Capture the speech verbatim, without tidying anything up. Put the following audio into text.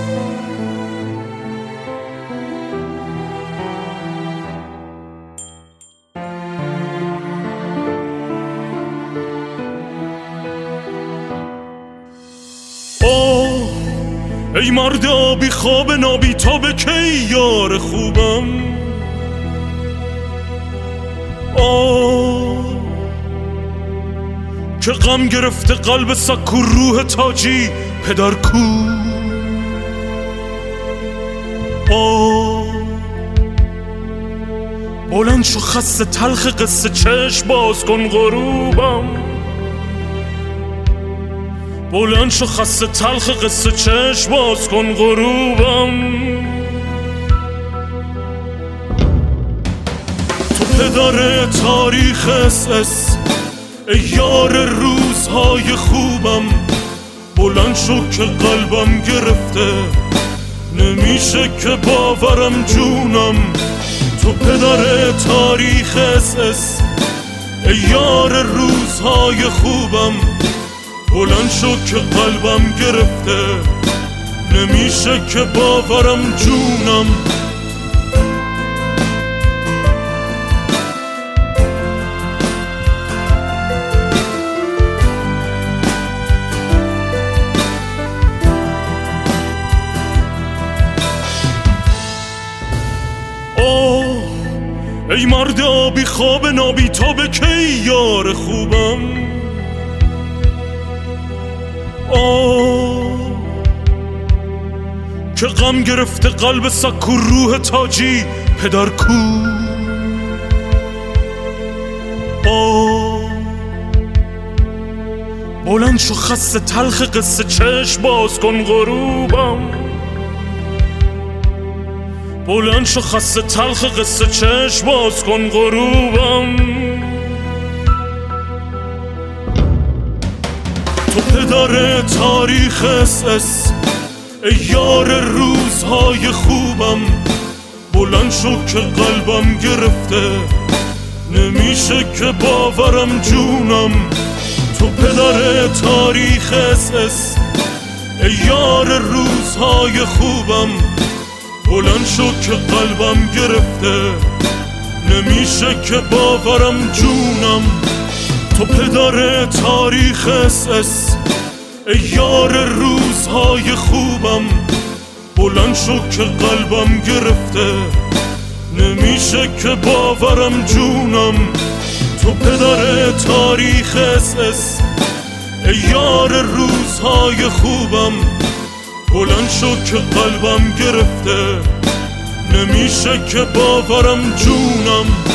ای مرد آبی خواب نابی تا به کی یار خوبم. آه که غم گرفته قلب سکو روح تاجی پدر کو. آه بلند شو خسته تلخ قصه چشم باز کن غروبم. بلند شو خسته تلخ قصه چشم باز کن غروبم. تو پدر تاریخ اس اس ای یار روزهای خوبم. بلند شو که قلبم گرفته نمیشه که باورم جونم. تو پدر تاریخ اس اس ای یار روزهای خوبم. بلند شو که قلبم گرفته نمیشه که باورم جونم. آه ای مرد آبی خواب نابی تا به کی یار خوبم. آه که غم گرفته قلب سکو روح تاجی پدر کو. آه بلند شو خسته تلخ قصه چشم باز کن غروبم. بلند شو خسته تلخ قصه چشم باز کن غروبم. تو پدر تاریخ اس اس ای یار روزهای خوبم. بلند شو که قلبم گرفته نمیشه که باورم جونم. تو پدر تاریخ اس اس ای یار روزهای خوبم. بلند شو که قلبم گرفته نمیشه که باورم جونم. تو پدر تاریخ اس اس ای یار روزهای خوبم. بلند شو که قلبم گرفته نمیشه که باورم جونم. تو پدر تاریخ اس اس ای یار روزهای خوبم. بلند شو که قلبم گرفته نمیشه که باورم جونم.